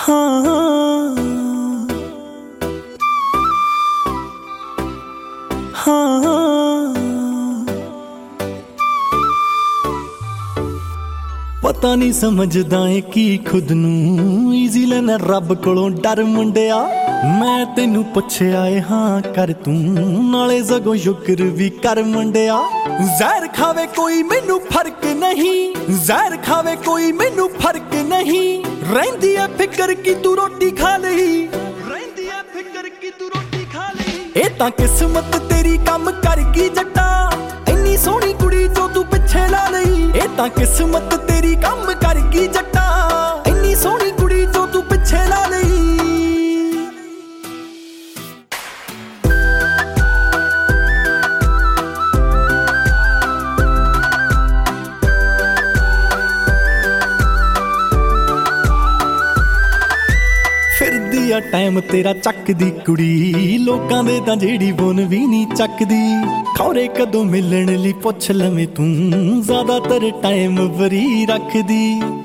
हाँ हाँ पता नहीं समझदा है कि खुद नू ईजी लेना रब कोलों डर मुंडिया। मैं तेनू पुछया है हाँ कर तू नाले सगों शुक्र भी कर मुंडिया। जहर खावे कोई मैनू फर्क नहीं, जहर खावे कोई मैनू फर्क नहीं। रहिंदी है फिकर की तू रोटी खा लई, रहिंदी है फिकर की तू रोटी खा लई। ए तां किस्मत तेरी कम कर गई जट्टा, इन्नी सोहनी कुड़ी जो तू पिछे ला लई। ए तां किस्मत तेरी कम कर गई जट्टा, इन्नी सोहनी कुड़ी जो तू पिछे ला लई। फिरदी आ टाइम तेरा चकदी कुड़ी, लोकां दे तां जेड़ी बोन भी नहीं चकदी। खौरे कदों मिलण लई पुछ लवें तू, ज्यादातर टाइम वरी रखदी।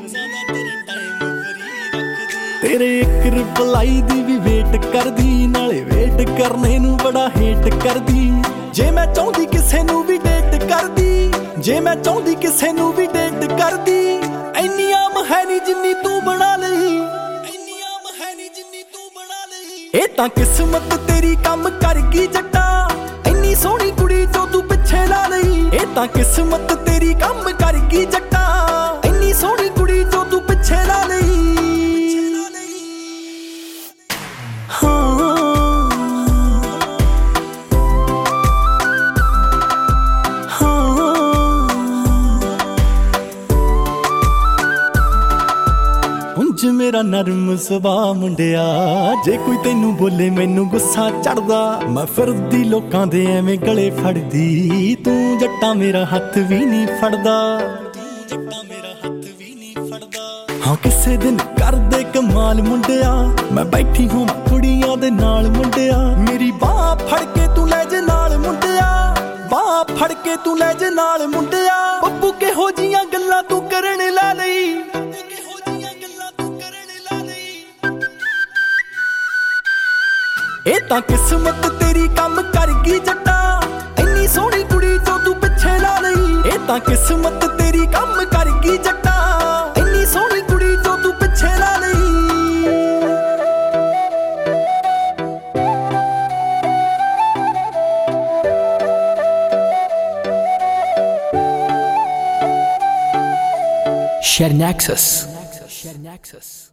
तेरे एक रिप्लाई दी भी वेट करदी, नाले वेट करने नू बड़ा हेट करदी। जे मैं चाहुंदी किसे नू भी डेट करदी, जे मैं चाहुंदी किसे नू भी डेट करदी। इन्नी आम है नी जिन्नी तू बना लई, ए तां किस्मत तेरी कम कर गई जट्टा, इन्नी सोहनी कुड़ी जो तू पिछे ला लई। ए तां किस्मत तेरी कम कर गई जट्टा, इन्नी सोहनी कुड़ी जो तू पिछे ला लई। उंज मेरा नरम सुभाऽ मुंडिया, जे कोई तेनू बोले मैनू गुस्सा चढ़दा। मैं फिरदी लोकां दे एवें गले फड़दी, तू जट्टा मेरा हत्थ भी नहीं फड़दा। हाँ किसे दिन कर दे कमाल मुंडिया, मैं बैठी हूँ कुड़ियां दे नाल मुंडिया। मेरी बाह फड़ के तू ले जे नाल मुंडिया, बाह फड़ के तू ले जे नाल मुंडिया। बब्बू किहो जियां गल्लां तू करन ला लई, ए तां किस्मत तेरी कम कर गई जट्टा, इन्नी सोहनी कुड़ी जो तू पिछे ला लई। ए तां किस्मत तेरी कम कर गई जट्टा, इन्नी सोहनी कुड़ी जो तू पिछे ला लई। Share Nexus.